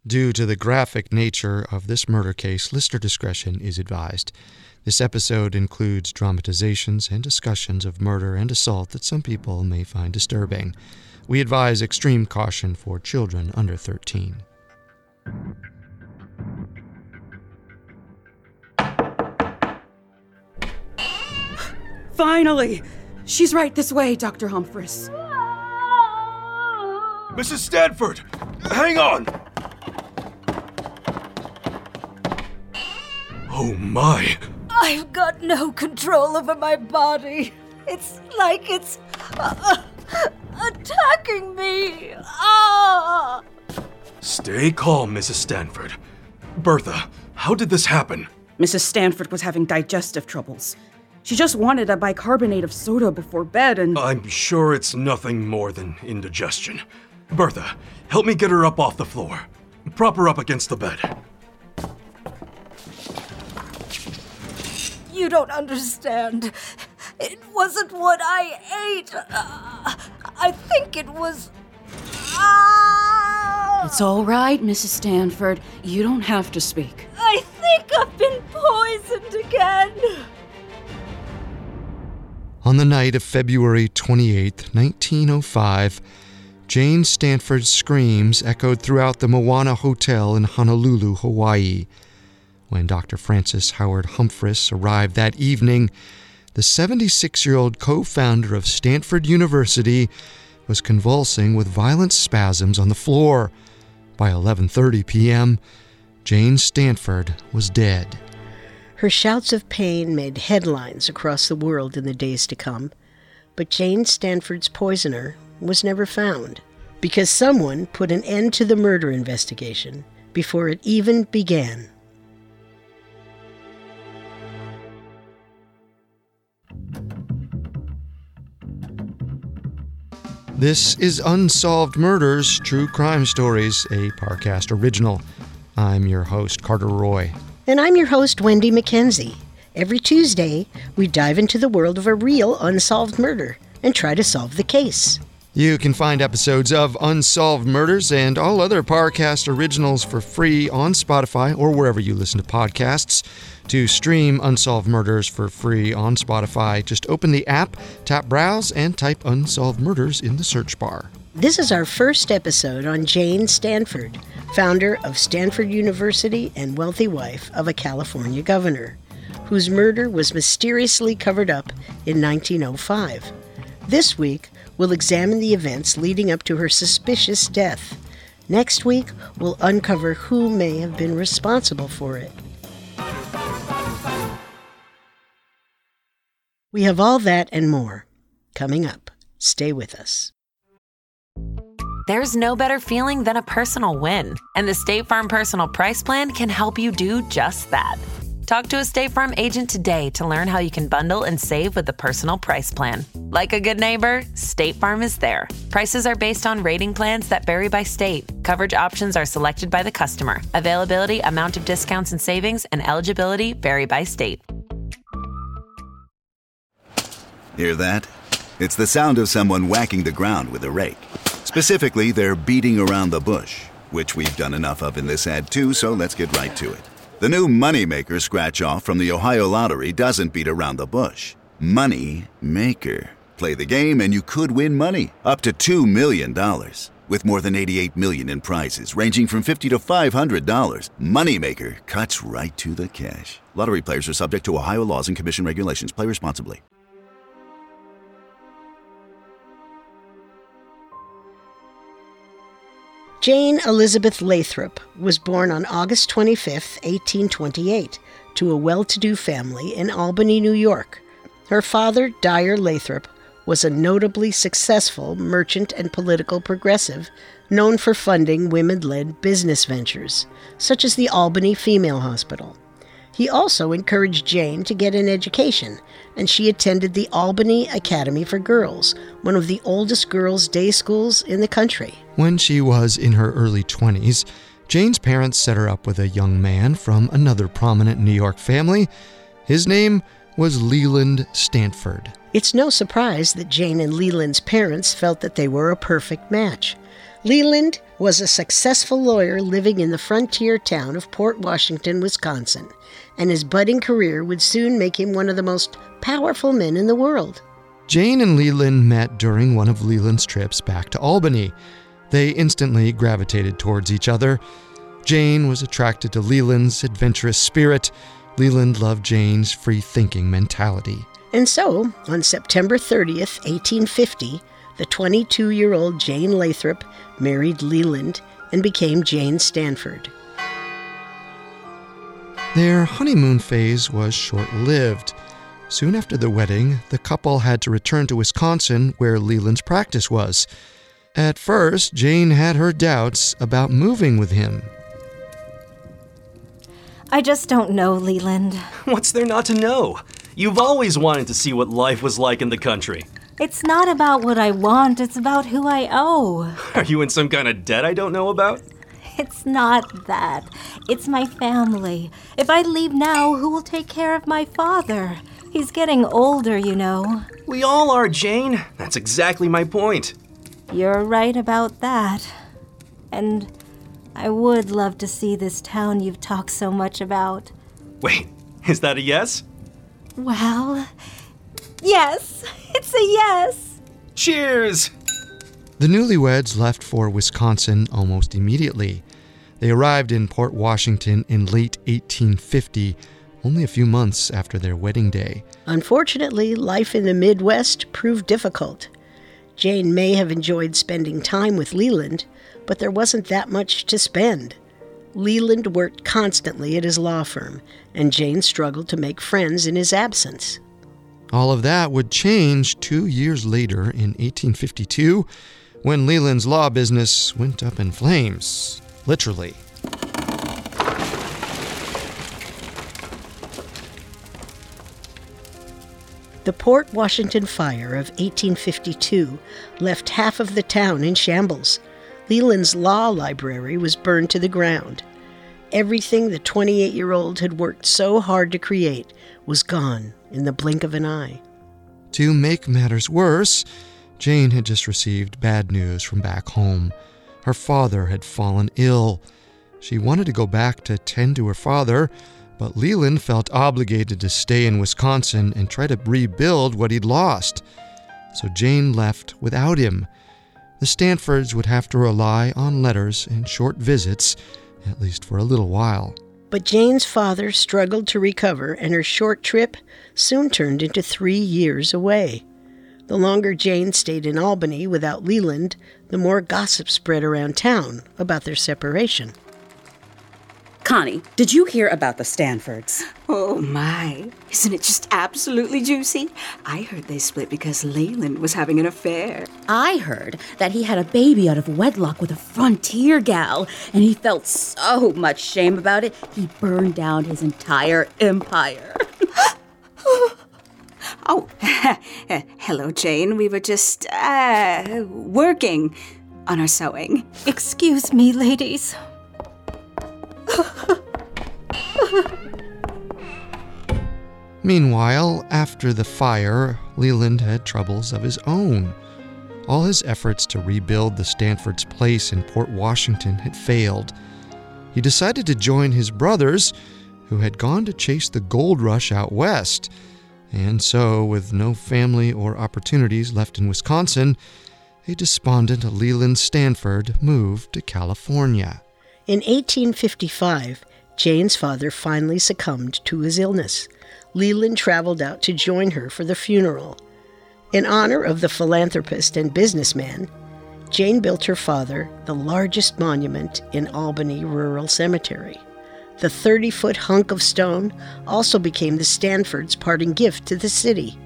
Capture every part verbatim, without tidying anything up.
Due to the graphic nature of this murder case, listener discretion is advised. This episode includes dramatizations and discussions of murder and assault that some people may find disturbing. We advise extreme caution for children under thirteen. Finally! She's right this way, Doctor Humphreys. Missus Stanford! Hang on! Oh my! I've got no control over my body. It's like it's uh, attacking me. Ah! Stay calm, Missus Stanford. Bertha, how did this happen? Missus Stanford was having digestive troubles. She just wanted a bicarbonate of soda before bed and... I'm sure it's nothing more than indigestion. Bertha, help me get her up off the floor. Prop her up against the bed. You don't understand. It wasn't what I ate. Uh, I think it was... Ah! It's all right, Missus Stanford. You don't have to speak. I think I've been poisoned again. On the night of February twenty-eighth, nineteen oh five, Jane Stanford's screams echoed throughout the Moana Hotel in Honolulu, Hawaii. When Doctor Francis Howard Humphreys arrived that evening, the seventy-six-year-old co-founder of Stanford University was convulsing with violent spasms on the floor. By eleven thirty p.m., Jane Stanford was dead. Her shouts of pain made headlines across the world in the days to come, but Jane Stanford's poisoner was never found because someone put an end to the murder investigation before it even began. This is Unsolved Murders, True Crime Stories, a Parcast original. I'm your host, Carter Roy. And I'm your host, Wendy McKenzie. Every Tuesday, we dive into the world of a real unsolved murder and try to solve the case. You can find episodes of Unsolved Murders and all other Parcast originals for free on Spotify or wherever you listen to podcasts. To stream Unsolved Murders for free on Spotify, just open the app, tap Browse, and type Unsolved Murders in the search bar. This is our first episode on Jane Stanford, founder of Stanford University and wealthy wife of a California governor, whose murder was mysteriously covered up in nineteen oh five. This week, we'll examine the events leading up to her suspicious death. Next week, we'll uncover who may have been responsible for it. We have all that and more coming up. Stay with us. There's no better feeling than a personal win, and the State Farm Personal Price Plan can help you do just that. Talk to a State Farm agent today to learn how you can bundle and save with the Personal Price Plan. Like a good neighbor, State Farm is there. Prices are based on rating plans that vary by state. Coverage options are selected by the customer. Availability, amount of discounts and savings, and eligibility vary by state. Hear that? It's the sound of someone whacking the ground with a rake. Specifically, they're beating around the bush, which we've done enough of in this ad too, so let's get right to it. The new Moneymaker scratch-off from the Ohio Lottery doesn't beat around the bush. Money Maker. Play the game and you could win money, up to two million dollars. With more than eighty-eight million dollars in prizes, ranging from fifty dollars to five hundred dollars, Moneymaker cuts right to the cash. Lottery players are subject to Ohio laws and commission regulations. Play responsibly. Jane Elizabeth Lathrop was born on August twenty-fifth, eighteen twenty-eight, to a well-to-do family in Albany, New York. Her father, Dyer Lathrop, was a notably successful merchant and political progressive known for funding women-led business ventures, such as the Albany Female Hospital. He also encouraged Jane to get an education, and she attended the Albany Academy for Girls, one of the oldest girls' day schools in the country. When she was in her early twenties, Jane's parents set her up with a young man from another prominent New York family. His name was Leland Stanford. It's no surprise that Jane and Leland's parents felt that they were a perfect match. Leland was a successful lawyer living in the frontier town of Port Washington, Wisconsin, and his budding career would soon make him one of the most powerful men in the world. Jane and Leland met during one of Leland's trips back to Albany. They instantly gravitated towards each other. Jane was attracted to Leland's adventurous spirit. Leland loved Jane's free-thinking mentality. And so, on September thirtieth, eighteen fifty, the twenty-two-year-old Jane Lathrop married Leland and became Jane Stanford. Their honeymoon phase was short-lived. Soon after the wedding, the couple had to return to Wisconsin, where Leland's practice was. At first, Jane had her doubts about moving with him. I just don't know, Leland. What's there not to know? You've always wanted to see what life was like in the country. It's not about what I want, it's about who I owe. Are you in some kind of debt I don't know about? It's not that. It's my family. If I leave now, who will take care of my father? He's getting older, you know. We all are, Jane. That's exactly my point. You're right about that. And I would love to see this town you've talked so much about. Wait, is that a yes? Well, yes. It's a yes. Cheers! The newlyweds left for Wisconsin almost immediately. They arrived in Port Washington in late eighteen fifty, only a few months after their wedding day. Unfortunately, life in the Midwest proved difficult. Jane may have enjoyed spending time with Leland, but there wasn't that much to spend. Leland worked constantly at his law firm, and Jane struggled to make friends in his absence. All of that would change two years later in eighteen fifty-two, when Leland's law business went up in flames, literally. The Port Washington fire of eighteen fifty-two left half of the town in shambles. Leland's law library was burned to the ground. Everything the twenty-eight-year-old had worked so hard to create was gone in the blink of an eye. To make matters worse, Jane had just received bad news from back home. Her father had fallen ill. She wanted to go back to tend to her father, but Leland felt obligated to stay in Wisconsin and try to rebuild what he'd lost. So Jane left without him. The Stanfords would have to rely on letters and short visits, at least for a little while. But Jane's father struggled to recover, and her short trip soon turned into three years away. The longer Jane stayed in Albany without Leland, the more gossip spread around town about their separation. Connie, did you hear about the Stanfords? Oh, my. Isn't it just absolutely juicy? I heard they split because Leland was having an affair. I heard that he had a baby out of wedlock with a frontier gal, and he felt so much shame about it, he burned down his entire empire. Oh, hello, Jane. We were just, uh, working on our sewing. Excuse me, ladies. Meanwhile, after the fire, Leland had troubles of his own. All his efforts to rebuild the Stanfords' place in Port Washington had failed. He decided to join his brothers, who had gone to chase the gold rush out west. And so, with no family or opportunities left in Wisconsin, a despondent Leland Stanford moved to California. In eighteen fifty-five, Jane's father finally succumbed to his illness. Leland traveled out to join her for the funeral. In honor of the philanthropist and businessman, Jane built her father the largest monument in Albany Rural Cemetery. The thirty-foot hunk of stone also became the Stanfords' parting gift to the city.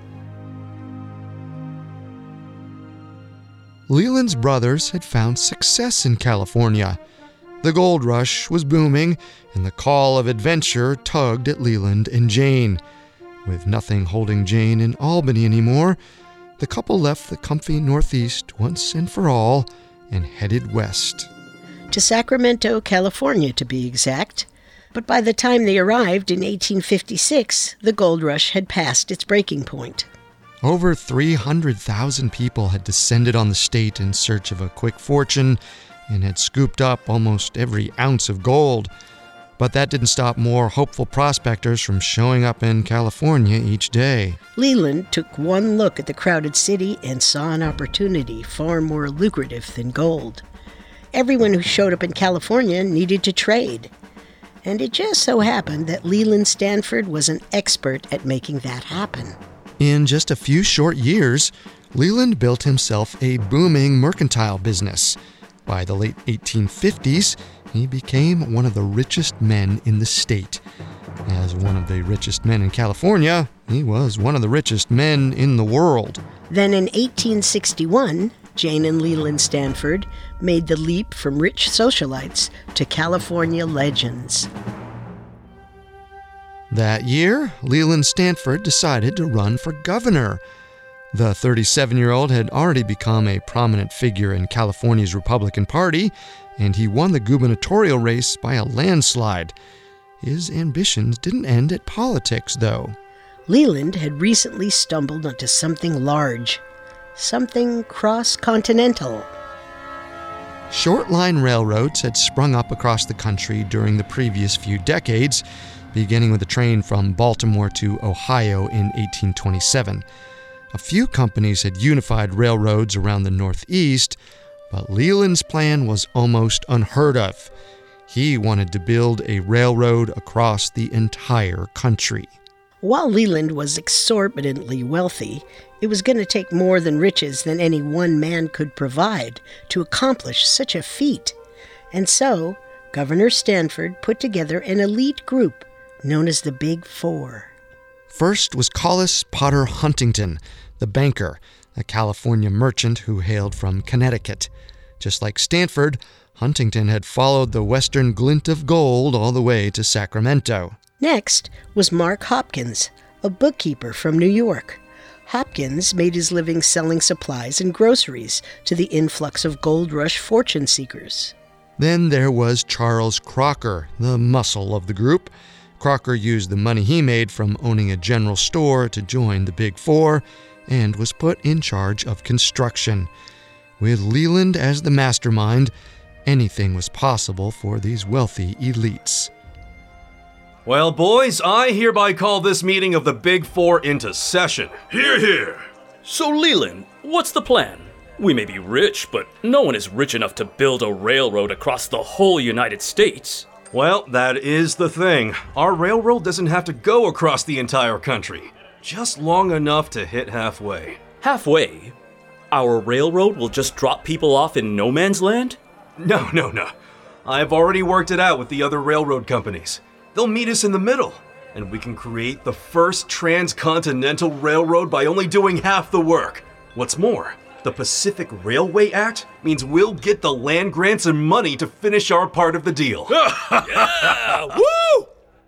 Leland's brothers had found success in California. The gold rush was booming, and the call of adventure tugged at Leland and Jane. With nothing holding Jane in Albany anymore, the couple left the comfy Northeast once and for all and headed west. To Sacramento, California, to be exact. But by the time they arrived in eighteen fifty-six, the gold rush had passed its breaking point. Over three hundred thousand people had descended on the state in search of a quick fortune and had scooped up almost every ounce of gold. But that didn't stop more hopeful prospectors from showing up in California each day. Leland took one look at the crowded city and saw an opportunity far more lucrative than gold. Everyone who showed up in California needed to trade. And it just so happened that Leland Stanford was an expert at making that happen. In just a few short years, Leland built himself a booming mercantile business. By the late eighteen fifties, he became one of the richest men in the state. As one of the richest men in California, he was one of the richest men in the world. Then in eighteen sixty-one, Jane and Leland Stanford made the leap from rich socialites to California legends. That year, Leland Stanford decided to run for governor. The thirty-seven-year-old had already become a prominent figure in California's Republican Party, and he won the gubernatorial race by a landslide. His ambitions didn't end at politics, though. Leland had recently stumbled onto something large, something cross-continental. Short-line railroads had sprung up across the country during the previous few decades, beginning with a train from Baltimore to Ohio in eighteen twenty-seven. A few companies had unified railroads around the Northeast, but Leland's plan was almost unheard of. He wanted to build a railroad across the entire country. While Leland was exorbitantly wealthy, it was going to take more than riches than any one man could provide to accomplish such a feat. And so, Governor Stanford put together an elite group known as the Big Four. First was Collis Potter Huntington, the banker, a California merchant who hailed from Connecticut. Just like Stanford, Huntington had followed the western glint of gold all the way to Sacramento. Next was Mark Hopkins, a bookkeeper from New York. Hopkins made his living selling supplies and groceries to the influx of gold rush fortune seekers. Then there was Charles Crocker, the muscle of the group. Crocker used the money he made from owning a general store to join the Big Four and was put in charge of construction. With Leland as the mastermind, anything was possible for these wealthy elites. Well, boys, I hereby call this meeting of the Big Four into session. Hear, hear. So, Leland, what's the plan? We may be rich, but no one is rich enough to build a railroad across the whole United States. Well, that is the thing. Our railroad doesn't have to go across the entire country, just long enough to hit halfway. Halfway? Our railroad will just drop people off in no man's land? No, no, no. I've already worked it out with the other railroad companies. They'll meet us in the middle, and we can create the first transcontinental railroad by only doing half the work. What's more, the Pacific Railway Act means we'll get the land grants and money to finish our part of the deal. Yeah! Woo!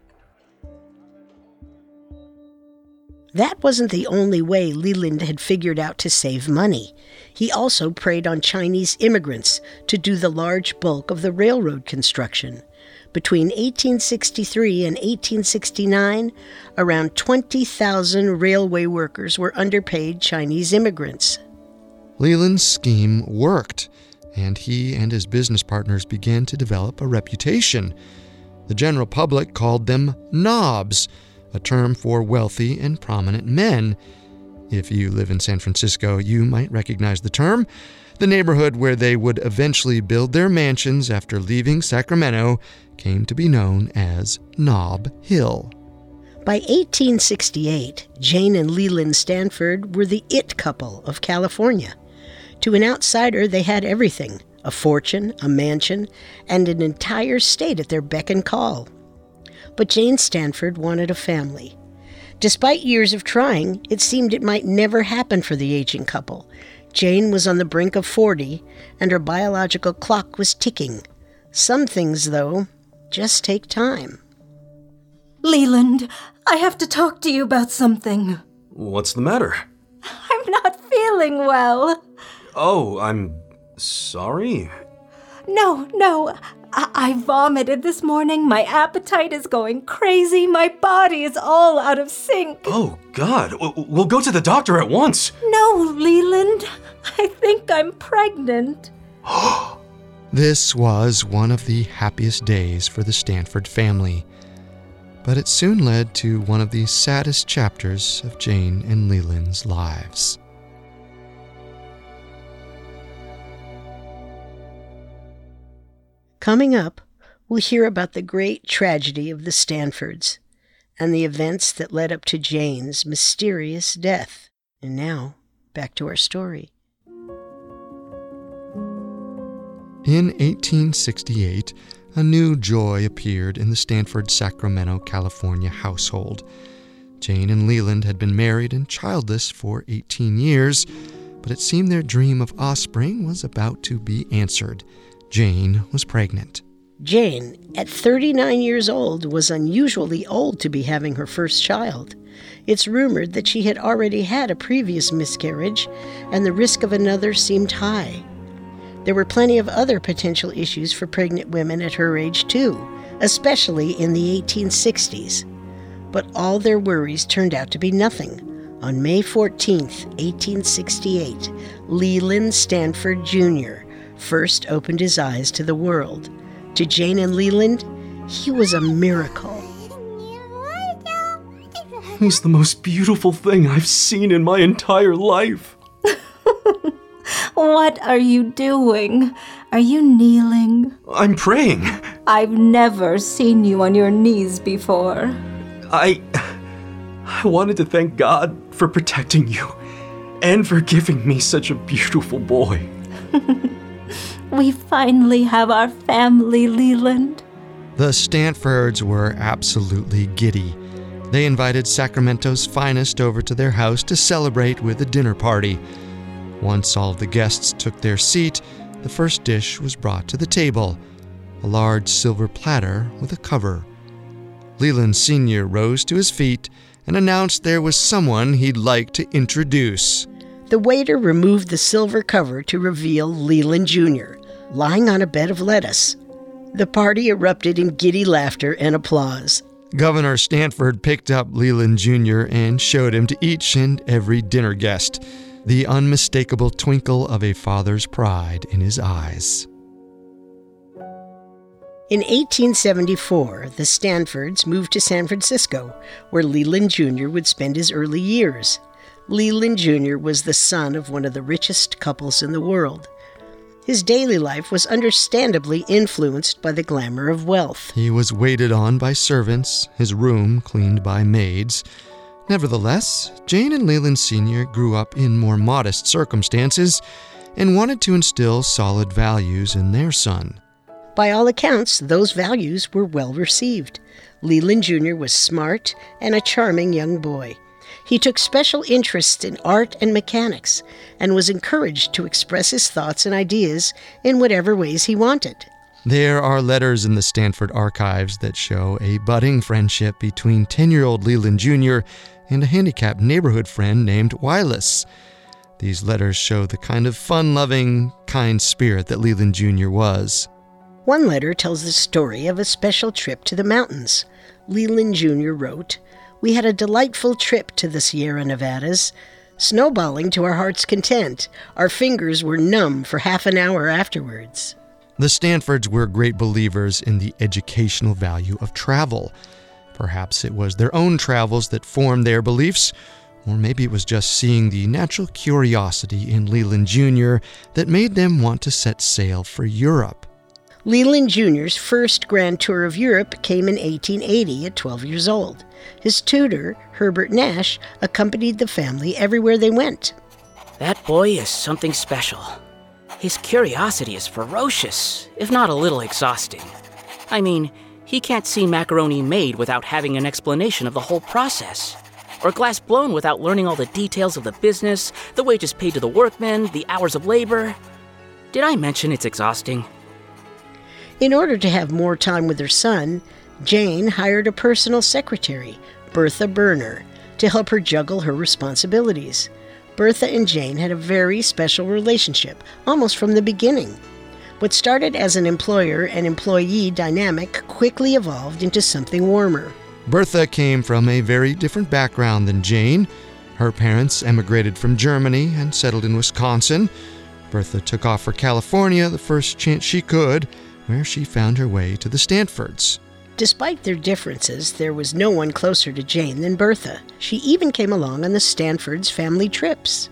That wasn't the only way Leland had figured out to save money. He also preyed on Chinese immigrants to do the large bulk of the railroad construction. Between eighteen sixty-three and eighteen sixty-nine, around twenty thousand railway workers were underpaid Chinese immigrants. Leland's scheme worked, and he and his business partners began to develop a reputation. The general public called them knobs, a term for wealthy and prominent men. If you live in San Francisco, you might recognize the term. The neighborhood where they would eventually build their mansions after leaving Sacramento came to be known as Nob Hill. By eighteen sixty-eight, Jane and Leland Stanford were the it couple of California. To an outsider, they had everything: a fortune, a mansion, and an entire state at their beck and call. But Jane Stanford wanted a family. Despite years of trying, it seemed it might never happen for the aging couple. Jane was on the brink of forty, and her biological clock was ticking. Some things, though, just take time. Leland, I have to talk to you about something. What's the matter? I'm not feeling well. Oh, I'm sorry. No, no, I-, I vomited this morning. My appetite is going crazy. My body is all out of sync. Oh, God. W- We'll go to the doctor at once. No, Leland. I think I'm pregnant. This was one of the happiest days for the Stanford family, but it soon led to one of the saddest chapters of Jane and Leland's lives. Coming up, we'll hear about the great tragedy of the Stanfords and the events that led up to Jane's mysterious death. And now, back to our story. In eighteen sixty-eight, a new joy appeared in the Stanford, Sacramento, California household. Jane and Leland had been married and childless for eighteen years, but it seemed their dream of offspring was about to be answered. Jane was pregnant. Jane, at thirty-nine years old, was unusually old to be having her first child. It's rumored that she had already had a previous miscarriage, and the risk of another seemed high. There were plenty of other potential issues for pregnant women at her age, too, especially in the eighteen sixties. But all their worries turned out to be nothing. On May fourteenth, eighteen sixty-eight, Leland Stanford Junior first opened his eyes to the world. To Jane and Leland, he was a miracle. He's the most beautiful thing I've seen in my entire life. What are you doing? Are you kneeling? I'm praying. I've never seen you on your knees before. I... I wanted to thank God for protecting you and for giving me such a beautiful boy. We finally have our family, Leland. The Stanfords were absolutely giddy. They invited Sacramento's finest over to their house to celebrate with a dinner party. Once all of the guests took their seat, the first dish was brought to the table, a large silver platter with a cover. Leland Senior rose to his feet and announced there was someone he'd like to introduce. The waiter removed the silver cover to reveal Leland Junior, lying on a bed of lettuce. The party erupted in giddy laughter and applause. Governor Stanford picked up Leland Junior and showed him to each and every dinner guest, the unmistakable twinkle of a father's pride in his eyes. In eighteen seventy-four, the Stanfords moved to San Francisco, where Leland Junior would spend his early years. Leland Junior was the son of one of the richest couples in the world. His daily life was understandably influenced by the glamour of wealth. He was waited on by servants, his room cleaned by maids. Nevertheless, Jane and Leland Senior grew up in more modest circumstances and wanted to instill solid values in their son. By all accounts, those values were well received. Leland Junior was smart and a charming young boy. He took special interest in art and mechanics and was encouraged to express his thoughts and ideas in whatever ways he wanted. There are letters in the Stanford archives that show a budding friendship between ten-year-old Leland Junior and a handicapped neighborhood friend named Wylis. These letters show the kind of fun-loving, kind spirit that Leland Junior was. One letter tells the story of a special trip to the mountains. Leland Junior wrote, "We had a delightful trip to the Sierra Nevadas, snowballing to our heart's content. Our fingers were numb for half an hour afterwards." The Stanfords were great believers in the educational value of travel. Perhaps it was their own travels that formed their beliefs, or maybe it was just seeing the natural curiosity in Leland Junior that made them want to set sail for Europe. Leland Junior's first grand tour of Europe came in eighteen eighty at twelve years old. His tutor, Herbert Nash, accompanied the family everywhere they went. That boy is something special. His curiosity is ferocious, if not a little exhausting. I mean, he can't see macaroni made without having an explanation of the whole process, or glass blown without learning all the details of the business, the wages paid to the workmen, the hours of labor. Did I mention it's exhausting? In order to have more time with her son, Jane hired a personal secretary, Bertha Berner, to help her juggle her responsibilities. Bertha and Jane had a very special relationship, almost from the beginning. What started as an employer and employee dynamic quickly evolved into something warmer. Bertha came from a very different background than Jane. Her parents emigrated from Germany and settled in Wisconsin. Bertha took off for California the first chance she could, where she found her way to the Stanfords. Despite their differences, there was no one closer to Jane than Bertha. She even came along on the Stanfords' family trips.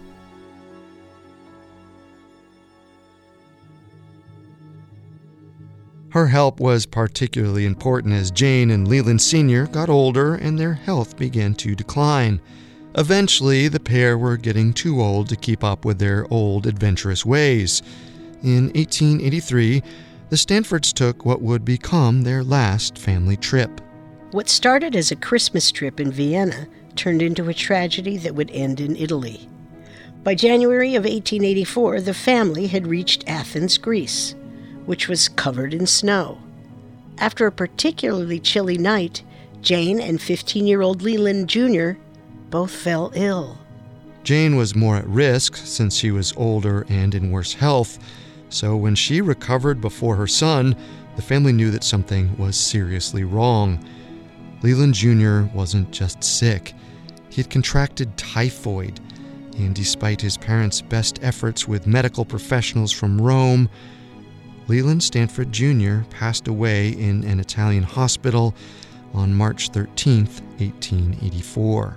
Her help was particularly important as Jane and Leland Senior got older and their health began to decline. Eventually, the pair were getting too old to keep up with their old adventurous ways. In eighteen eighty-three, the Stanfords took what would become their last family trip. What started as a Christmas trip in Vienna turned into a tragedy that would end in Italy. By January of eighteen eighty-four, the family had reached Athens, Greece, which was covered in snow. After a particularly chilly night, Jane and fifteen-year-old Leland Junior both fell ill. Jane was more at risk since she was older and in worse health, so when she recovered before her son, the family knew that something was seriously wrong. Leland Junior wasn't just sick. He had contracted typhoid, and despite his parents' best efforts with medical professionals from Rome, Leland Stanford Junior passed away in an Italian hospital on March thirteenth, eighteen eighty-four.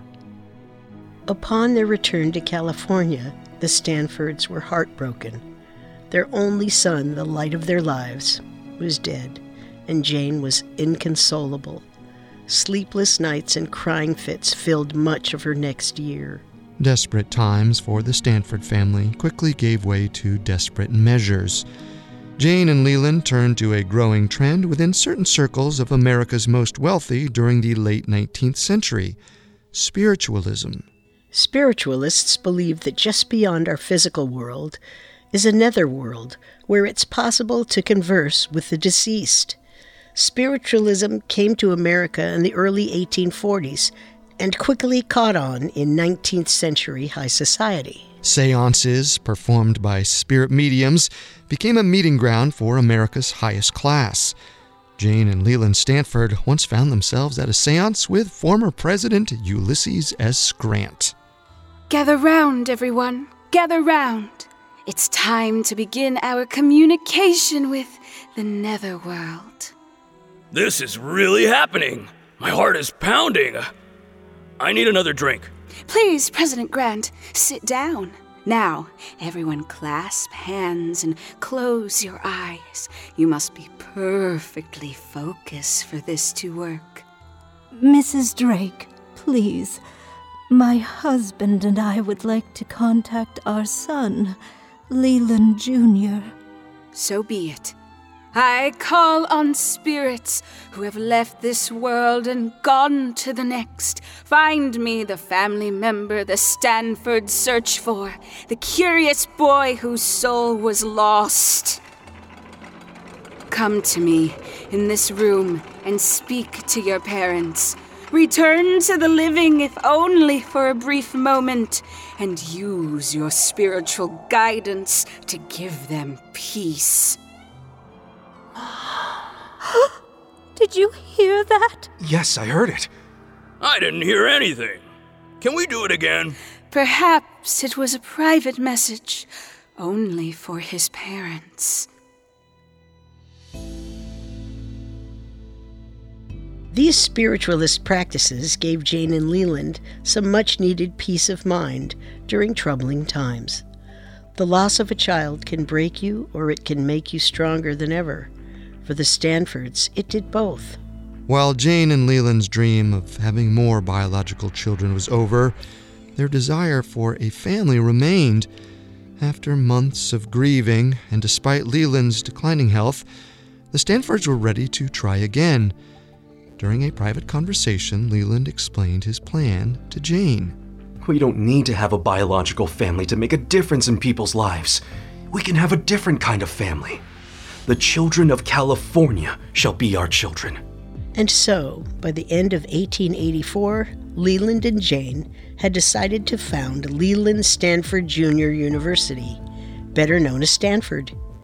Upon their return to California, the Stanfords were heartbroken. Their only son, the light of their lives, was dead, and Jane was inconsolable. Sleepless nights and crying fits filled much of her next year. Desperate times for the Stanford family quickly gave way to desperate measures. Jane and Leland turned to a growing trend within certain circles of America's most wealthy during the late nineteenth century: spiritualism. Spiritualists believe that just beyond our physical world is a netherworld where it's possible to converse with the deceased. Spiritualism came to America in the early eighteen forties and quickly caught on in nineteenth century high society. Seances, performed by spirit mediums, became a meeting ground for America's highest class. Jane and Leland Stanford once found themselves at a seance with former President Ulysses S. Grant. Gather round, everyone. Gather round. It's time to begin our communication with the netherworld. This is really happening. My heart is pounding. I need another drink. Please, President Grant, sit down. Now, everyone clasp hands and close your eyes. You must be perfectly focused for this to work. Missus Drake, please. My husband and I would like to contact our son, Leland Junior So be it. I call on spirits who have left this world and gone to the next. Find me the family member the Stanfords search for, the curious boy whose soul was lost. Come to me in this room and speak to your parents. Return to the living, if only for a brief moment, and use your spiritual guidance to give them peace. Did you hear that? Yes, I heard it. I didn't hear anything. Can we do it again? Perhaps it was a private message, only for his parents. These spiritualist practices gave Jane and Leland some much-needed peace of mind during troubling times. The loss of a child can break you, or it can make you stronger than ever. For the Stanfords, it did both. While Jane and Leland's dream of having more biological children was over, their desire for a family remained. After months of grieving, and despite Leland's declining health, the Stanfords were ready to try again. During a private conversation, Leland explained his plan to Jane. We don't need to have a biological family to make a difference in people's lives. We can have a different kind of family. The children of California shall be our children. And so, by the end of eighteen eighty-four, Leland and Jane had decided to found Leland Stanford Junior University, better known as Stanford.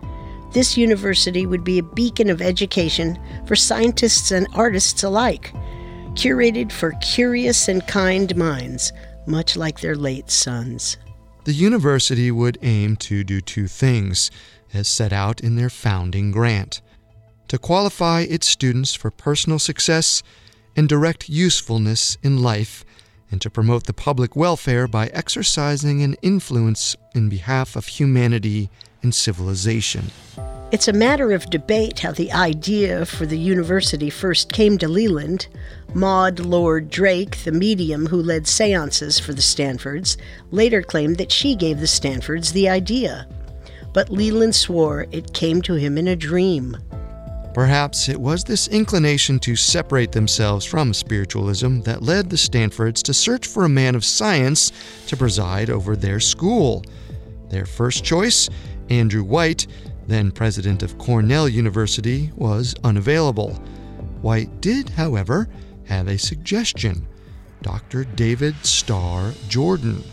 this university would be a beacon of education for scientists and artists alike, curated for curious and kind minds, much like their late sons. The university would aim to do two things, as set out in their founding grant: to qualify its students for personal success and direct usefulness in life, and to promote the public welfare by exercising an influence in behalf of humanity and civilization. It's a matter of debate how the idea for the university first came to Leland. Maud Lord Drake, the medium who led seances for the Stanfords, later claimed that she gave the Stanfords the idea. But Leland swore it came to him in a dream. Perhaps it was this inclination to separate themselves from spiritualism that led the Stanfords to search for a man of science to preside over their school. Their first choice, Andrew White, then president of Cornell University, was unavailable. White did, however, have a suggestion: Doctor David Starr Jordan.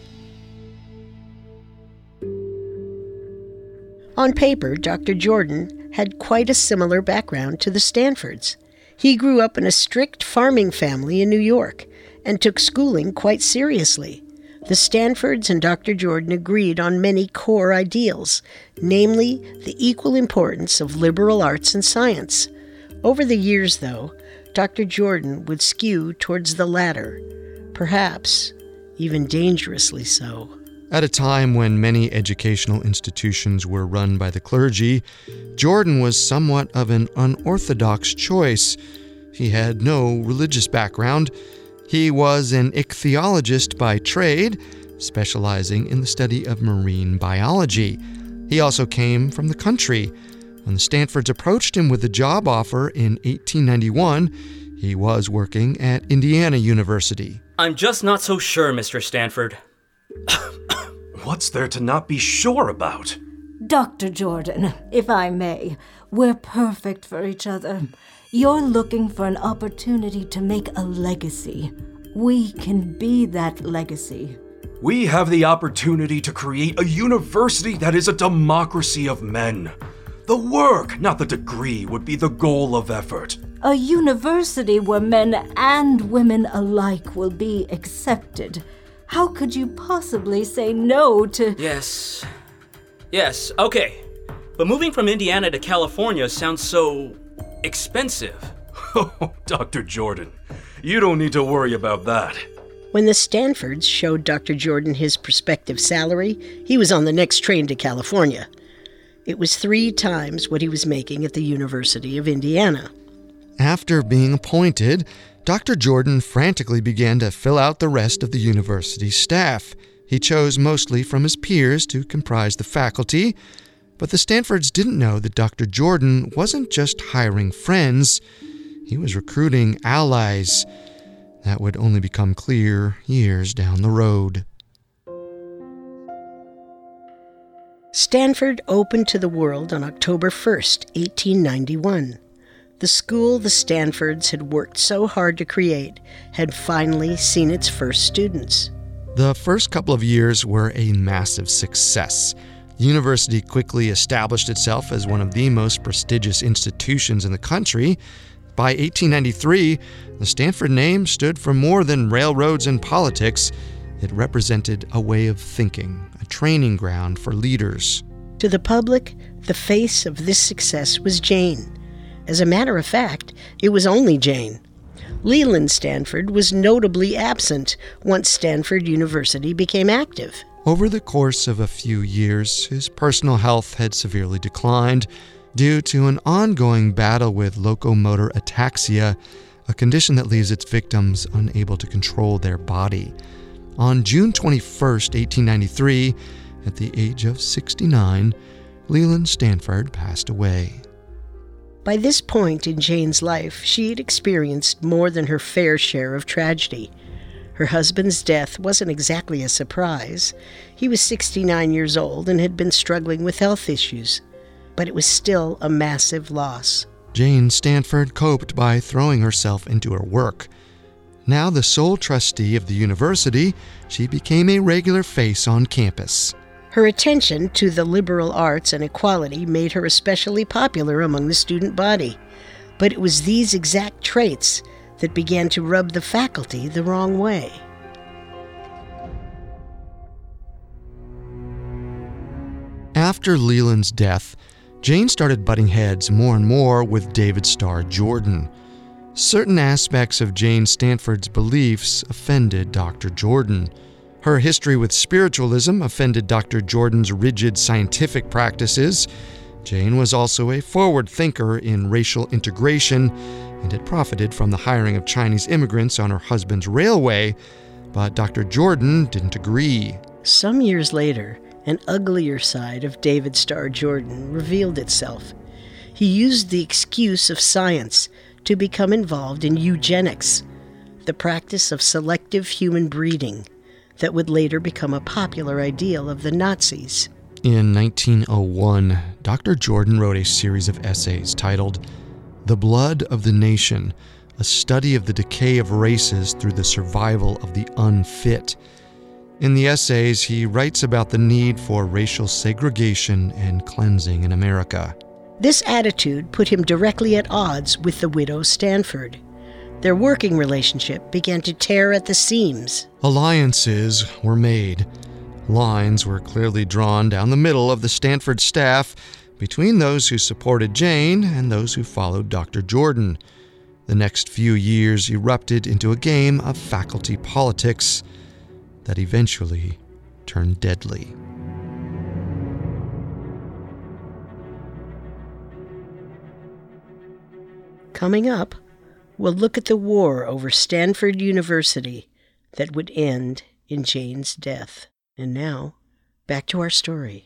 On paper, Doctor Jordan had quite a similar background to the Stanfords. He grew up in a strict farming family in New York and took schooling quite seriously. The Stanfords and Doctor Jordan agreed on many core ideals, namely the equal importance of liberal arts and science. Over the years, though, Doctor Jordan would skew towards the latter, perhaps even dangerously so. At a time when many educational institutions were run by the clergy, Jordan was somewhat of an unorthodox choice. He had no religious background. He was an ichthyologist by trade, specializing in the study of marine biology. He also came from the country. When the Stanfords approached him with a job offer in eighteen ninety-one, he was working at Indiana University. I'm just not so sure, Mister Stanford. What's there to not be sure about? Doctor Jordan, if I may, we're perfect for each other. You're looking for an opportunity to make a legacy. We can be that legacy. We have the opportunity to create a university that is a democracy of men. The work, not the degree, would be the goal of effort. A university where men and women alike will be accepted. How could you possibly say no to... Yes. Yes, okay. But moving from Indiana to California sounds so... expensive. Oh, Doctor Jordan, you don't need to worry about that. When the Stanfords showed Doctor Jordan his prospective salary, he was on the next train to California. It was three times what he was making at the University of Indiana. After being appointed, Doctor Jordan frantically began to fill out the rest of the university's staff. He chose mostly from his peers to comprise the faculty, but the Stanfords didn't know that Doctor Jordan wasn't just hiring friends, he was recruiting allies. That would only become clear years down the road. Stanford opened to the world on October first, eighteen ninety-one. The school the Stanfords had worked so hard to create had finally seen its first students. The first couple of years were a massive success. The university quickly established itself as one of the most prestigious institutions in the country. By eighteen ninety-three, the Stanford name stood for more than railroads and politics. It represented a way of thinking, a training ground for leaders. To the public, the face of this success was Jane. As a matter of fact, it was only Jane. Leland Stanford was notably absent once Stanford University became active. Over the course of a few years, his personal health had severely declined due to an ongoing battle with locomotor ataxia, a condition that leaves its victims unable to control their body. On June twenty-first, eighteen ninety-three, at the age of sixty-nine, Leland Stanford passed away. By this point in Jane's life, she had experienced more than her fair share of tragedy. Her husband's death wasn't exactly a surprise. He was sixty-nine years old and had been struggling with health issues. But it was still a massive loss. Jane Stanford coped by throwing herself into her work. Now the sole trustee of the university, she became a regular face on campus. Her attention to the liberal arts and equality made her especially popular among the student body, but it was these exact traits that began to rub the faculty the wrong way. After Leland's death, Jane started butting heads more and more with David Starr Jordan. Certain aspects of Jane Stanford's beliefs offended Doctor Jordan. Her history with spiritualism offended Doctor Jordan's rigid scientific practices. Jane was also a forward thinker in racial integration and had profited from the hiring of Chinese immigrants on her husband's railway, but Doctor Jordan didn't agree. Some years later, an uglier side of David Starr Jordan revealed itself. He used the excuse of science to become involved in eugenics, the practice of selective human breeding that would later become a popular ideal of the Nazis. In nineteen oh one, Doctor Jordan wrote a series of essays titled The Blood of the Nation, a study of the decay of races through the survival of the unfit. In the essays, he writes about the need for racial segregation and cleansing in America. This attitude put him directly at odds with the widow Stanford. Their working relationship began to tear at the seams. Alliances were made. Lines were clearly drawn down the middle of the Stanford staff between those who supported Jane and those who followed Doctor Jordan. The next few years erupted into a game of faculty politics that eventually turned deadly. Coming up, we'll look at the war over Stanford University that would end in Jane's death. And now, back to our story.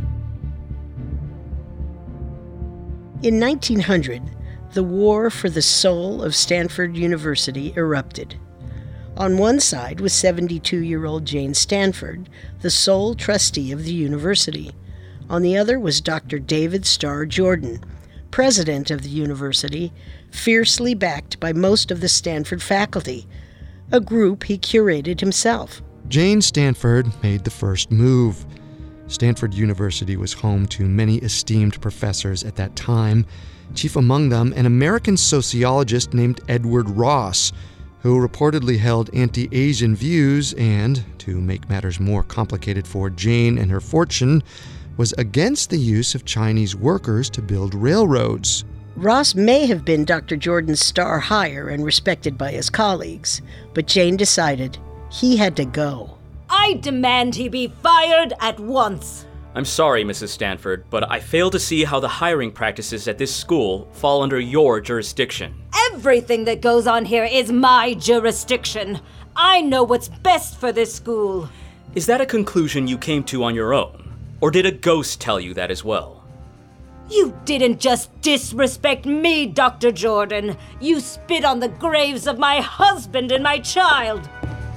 In nineteen hundred, the war for the soul of Stanford University erupted. On one side was seventy-two-year-old Jane Stanford, the sole trustee of the university. On the other was Doctor David Starr Jordan, president of the university, fiercely backed by most of the Stanford faculty, a group he curated himself. Jane Stanford made the first move. Stanford University was home to many esteemed professors at that time, chief among them an American sociologist named Edward Ross, who reportedly held anti-Asian views and, to make matters more complicated for Jane and her fortune, was against the use of Chinese workers to build railroads. Ross may have been Doctor Jordan's star hire and respected by his colleagues, but Jane decided he had to go. I demand he be fired at once. I'm sorry, Missus Stanford, but I fail to see how the hiring practices at this school fall under your jurisdiction. Everything that goes on here is my jurisdiction. I know what's best for this school. Is that a conclusion you came to on your own? Or did a ghost tell you that as well? You didn't just disrespect me, Doctor Jordan. You spit on the graves of my husband and my child.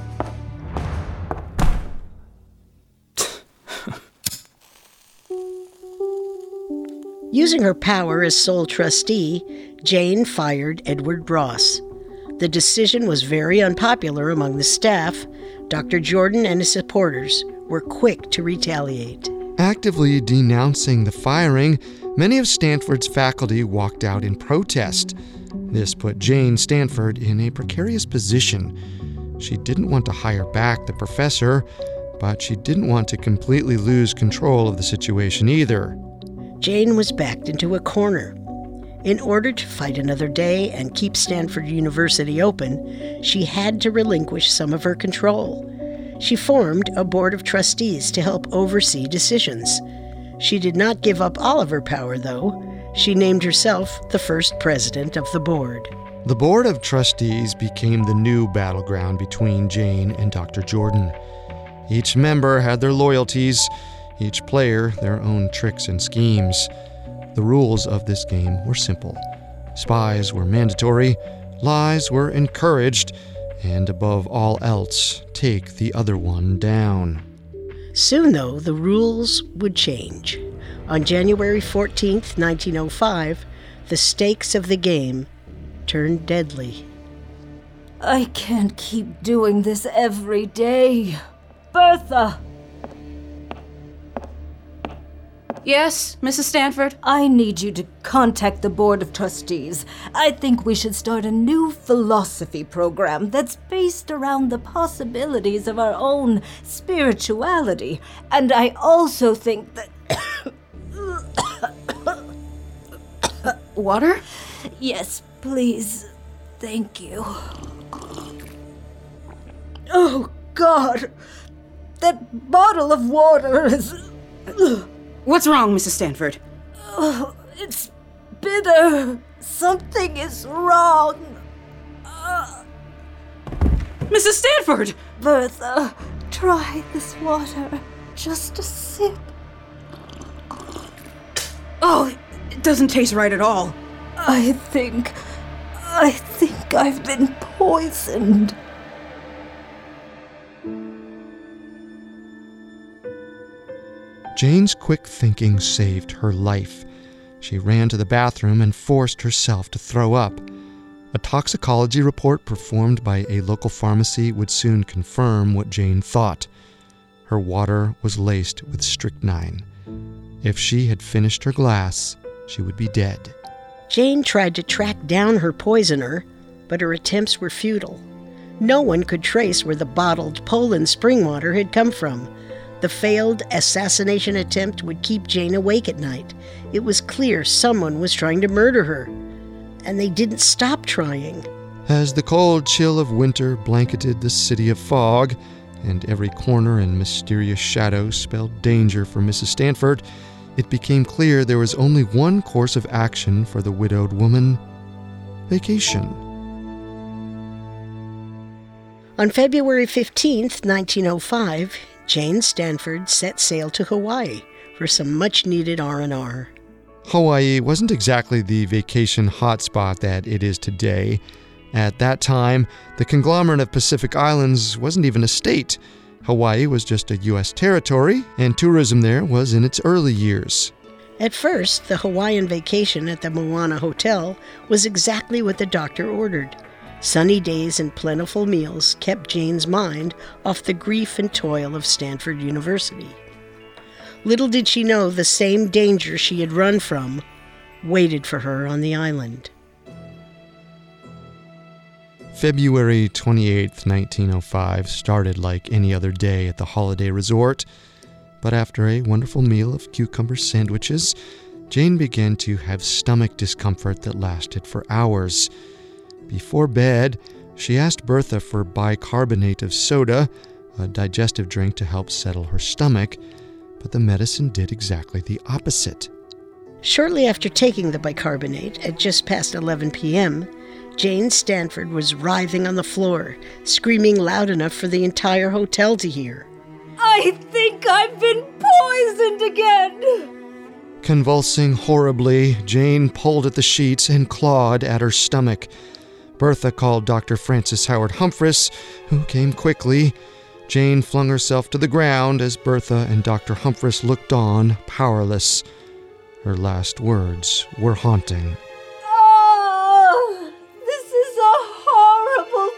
Using her power as sole trustee, Jane fired Edward Ross. The decision was very unpopular among the staff. Doctor Jordan and his supporters were quick to retaliate. Actively denouncing the firing, many of Stanford's faculty walked out in protest. This put Jane Stanford in a precarious position. She didn't want to hire back the professor, but she didn't want to completely lose control of the situation either. Jane was backed into a corner. In order to fight another day and keep Stanford University open, she had to relinquish some of her control. She formed a board of trustees to help oversee decisions. She did not give up all of her power, though. She named herself the first president of the board. The board of trustees became the new battleground between Jane and Doctor Jordan. Each member had their loyalties, each player their own tricks and schemes. The rules of this game were simple. Spies were mandatory, lies were encouraged, and above all else, take the other one down. Soon, though, the rules would change. On January fourteenth, nineteen oh five, the stakes of the game turned deadly. I can't keep doing this every day. Bertha! Yes, Missus Stanford? I need you to contact the Board of Trustees. I think we should start a new philosophy program that's based around the possibilities of our own spirituality. And I also think that... Water? Yes, please. Thank you. Oh, God! That bottle of water is... What's wrong, Missus Stanford? Oh, it's bitter. Something is wrong. Uh... Missus Stanford! Bertha, try this water. Just a sip. Oh, it doesn't taste right at all. I think... I think I've been poisoned. Jane's quick thinking saved her life. She ran to the bathroom and forced herself to throw up. A toxicology report performed by a local pharmacy would soon confirm what Jane thought. Her water was laced with strychnine. If she had finished her glass, she would be dead. Jane tried to track down her poisoner, but her attempts were futile. No one could trace where the bottled Poland spring water had come from. The failed assassination attempt would keep Jane awake at night. It was clear someone was trying to murder her, and they didn't stop trying. As the cold chill of winter blanketed the city of fog, and every corner and mysterious shadow spelled danger for Missus Stanford, it became clear there was only one course of action for the widowed woman: vacation. On February fifteenth, nineteen oh five, Jane Stanford set sail to Hawaii for some much-needed R and R. Hawaii wasn't exactly the vacation hotspot that it is today. At that time, the conglomerate of Pacific Islands wasn't even a state. Hawaii was just a U S territory, and tourism there was in its early years. At first, the Hawaiian vacation at the Moana Hotel was exactly what the doctor ordered. Sunny days and plentiful meals kept Jane's mind off the grief and toil of Stanford University. Little did she know the same danger she had run from waited for her on the island. February twenty-eighth, nineteen oh five started like any other day at the holiday resort, but after a wonderful meal of cucumber sandwiches, Jane began to have stomach discomfort that lasted for hours. Before bed, she asked Bertha for bicarbonate of soda, a digestive drink to help settle her stomach, but the medicine did exactly the opposite. Shortly after taking the bicarbonate at just past eleven p.m., Jane Stanford was writhing on the floor, screaming loud enough for the entire hotel to hear. I think I've been poisoned again! Convulsing horribly, Jane pulled at the sheets and clawed at her stomach. Bertha called Doctor Francis Howard Humphris, who came quickly. Jane flung herself to the ground as Bertha and Doctor Humphris looked on, powerless. Her last words were haunting. Oh, this is a horrible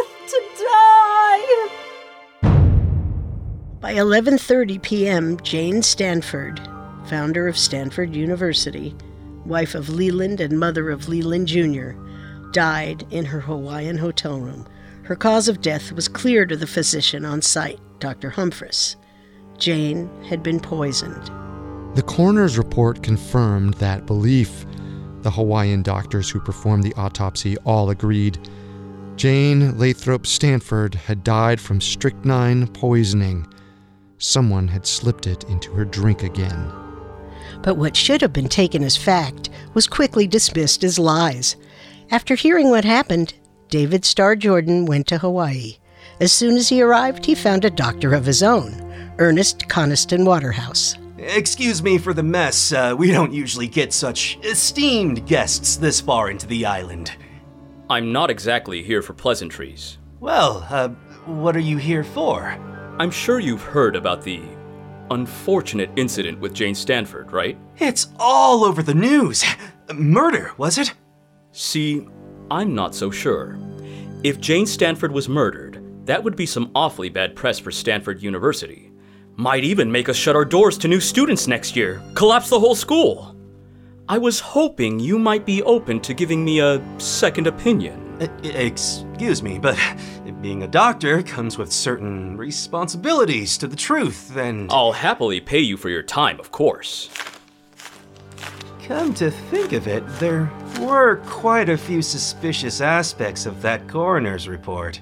death to die! By eleven thirty p.m., Jane Stanford, founder of Stanford University, wife of Leland and mother of Leland Junior, died in her Hawaiian hotel room. Her cause of death was clear to the physician on site, Doctor Humphris. Jane had been poisoned. The coroner's report confirmed that belief. The Hawaiian doctors who performed the autopsy all agreed. Jane Lathrop Stanford had died from strychnine poisoning. Someone had slipped it into her drink again. But what should have been taken as fact was quickly dismissed as lies. After hearing what happened, David Starr Jordan went to Hawaii. As soon as he arrived, he found a doctor of his own, Ernest Coniston Waterhouse. Excuse me for the mess. Uh, we don't usually get such esteemed guests this far into the island. I'm not exactly here for pleasantries. Well, uh, what are you here for? I'm sure you've heard about the unfortunate incident with Jane Stanford, right? It's all over the news. Murder, was it? See, I'm not so sure. If Jane Stanford was murdered, that would be some awfully bad press for Stanford University. Might even make us shut our doors to new students next year, collapse the whole school. I was hoping you might be open to giving me a second opinion. Uh, excuse me, but being a doctor comes with certain responsibilities to the truth, and... I'll happily pay you for your time, of course. Come to think of it, there were quite a few suspicious aspects of that coroner's report.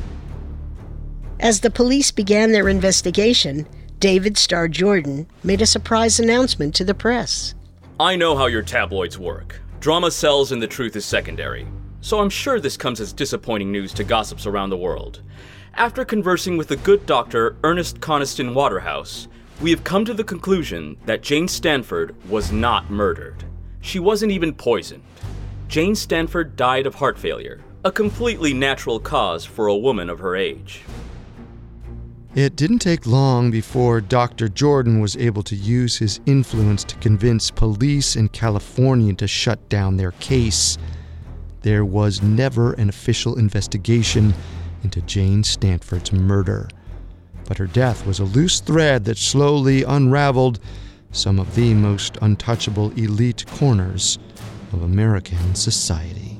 As the police began their investigation, David Starr Jordan made a surprise announcement to the press. I know how your tabloids work. Drama sells and the truth is secondary. So I'm sure this comes as disappointing news to gossips around the world. After conversing with the good doctor Ernest Coniston Waterhouse, we have come to the conclusion that Jane Stanford was not murdered. She wasn't even poisoned. Jane Stanford died of heart failure, a completely natural cause for a woman of her age. It didn't take long before Doctor Jordan was able to use his influence to convince police in California to shut down their case. There was never an official investigation into Jane Stanford's murder, but her death was a loose thread that slowly unraveled some of the most untouchable elite corners of American society.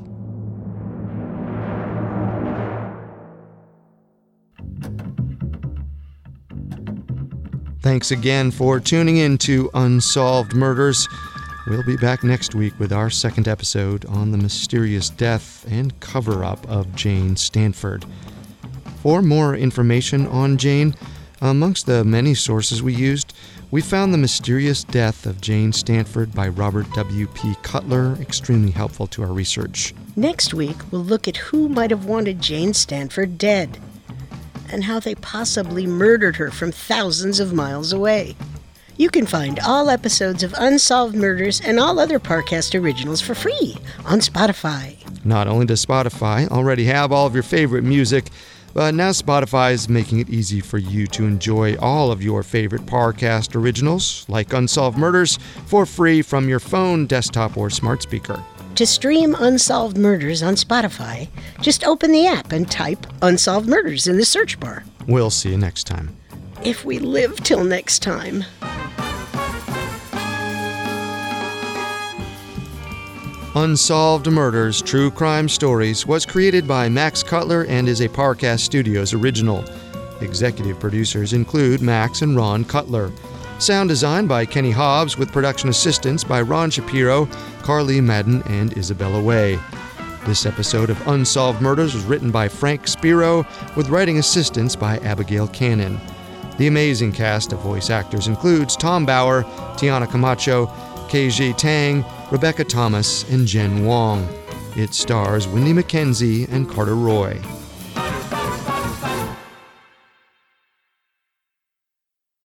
Thanks again for tuning in to Unsolved Murders. We'll be back next week with our second episode on the mysterious death and cover-up of Jane Stanford. For more information on Jane, amongst the many sources we used, we found The Mysterious Death of Jane Stanford by Robert W P Cutler extremely helpful to our research. Next week, we'll look at who might have wanted Jane Stanford dead, and how they possibly murdered her from thousands of miles away. You can find all episodes of Unsolved Murders and all other Parcast originals for free on Spotify. Not only does Spotify already have all of your favorite music, but now Spotify is making it easy for you to enjoy all of your favorite Parcast originals, like Unsolved Murders, for free from your phone, desktop, or smart speaker. To stream Unsolved Murders on Spotify, just open the app and type Unsolved Murders in the search bar. We'll see you next time. If we live till next time. Unsolved Murders True Crime Stories was created by Max Cutler and is a Parcast Studios original. Executive producers include Max and Ron Cutler. Sound design by Kenny Hobbs with production assistance by Ron Shapiro, Carly Madden, and Isabella Way. This episode of Unsolved Murders was written by Frank Spiro with writing assistance by Abigail Cannon. The amazing cast of voice actors includes Tom Bauer, Tiana Camacho, K J Tang, Rebecca Thomas, and Jen Wong. It stars Wendy McKenzie and Carter Roy.